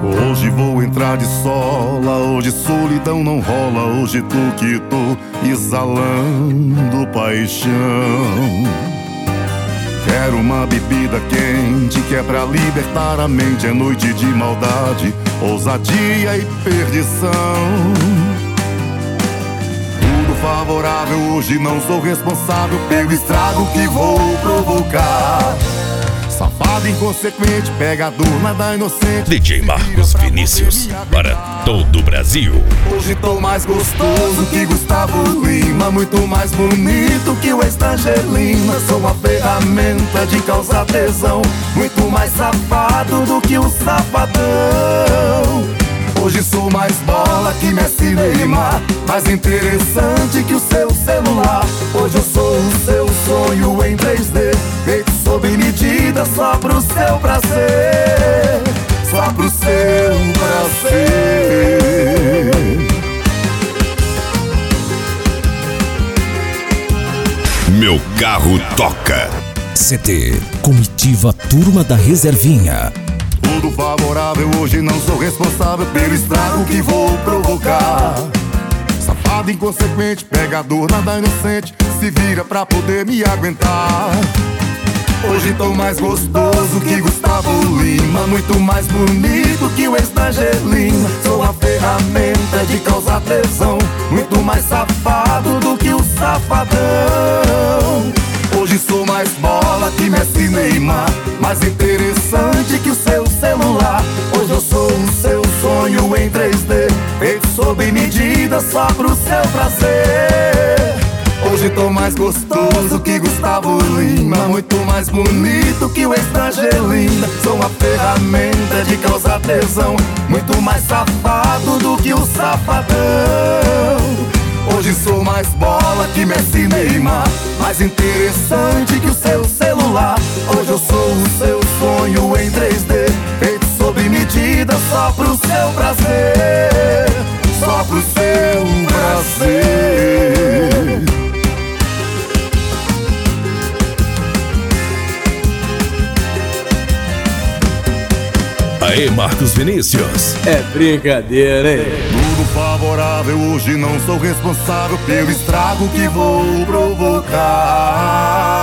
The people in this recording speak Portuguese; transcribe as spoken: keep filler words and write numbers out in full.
Hoje vou entrar de sola, hoje solidão não rola, hoje tu que tô exalando paixão. Quero uma bebida quente que é pra libertar a mente. É noite de maldade, ousadia e perdição. Tudo favorável, hoje não sou responsável pelo estrago que vou provocar. Safado, inconsequente, pegador, nada inocente. D J Marcos Vinícius, para todo o Brasil. Hoje tô mais gostoso que Gustavo Lima, muito mais bonito que o ex-Angelina. Sou uma ferramenta de causar tesão, muito mais safado do que o safadão. Hoje sou mais bola que Messi e Neymar, mais interessante que o seu celular. Hoje eu sou o seu sonho em três D, feito sob medida só pro seu prazer, só pro seu prazer. Meu carro toca. C T Comitiva Turma da Reservinha. Tudo favorável, hoje não sou responsável pelo estrago que vou provocar. Safado, inconsequente, pegador, nada inocente, se vira pra poder me aguentar. Hoje tô mais gostoso que Gustavo Lima, muito mais bonito que o ex-Angelina. Sou a ferramenta de causar tesão, muito mais safado do que o safadão. Hoje sou mais bola que Messi e Neymar, mais interessante que o seu celular. Hoje eu sou o seu sonho em três D, feito sob medida só pro seu prazer. Hoje tô mais gostoso que Gustavo Lima, muito mais bonito que o ex-Angelina. Sou uma ferramenta de causar tesão, muito mais safado do que o safadão. Hoje sou mais bola que Messi e Neymar, mais interessante que o seu celular. Hoje eu sou o seu sonho em três D, feito sob medida só pro seu prazer, só pro seu prazer. Aê, Marcos Vinícius. É brincadeira, hein? Tudo favorável, hoje não sou responsável pelo estrago que vou provocar.